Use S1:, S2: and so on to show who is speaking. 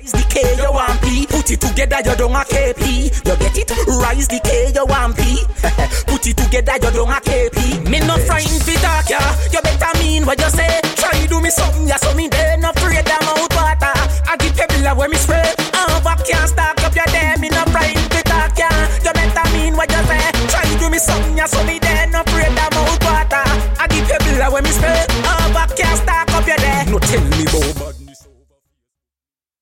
S1: Rise the K, you want P. Put it together, you don't a KP. You get it? Rise the K, you want P. Put it together, you don't a KP. Me no friend fi talk ya. You better mean what you say. Try do me something, ya so me there no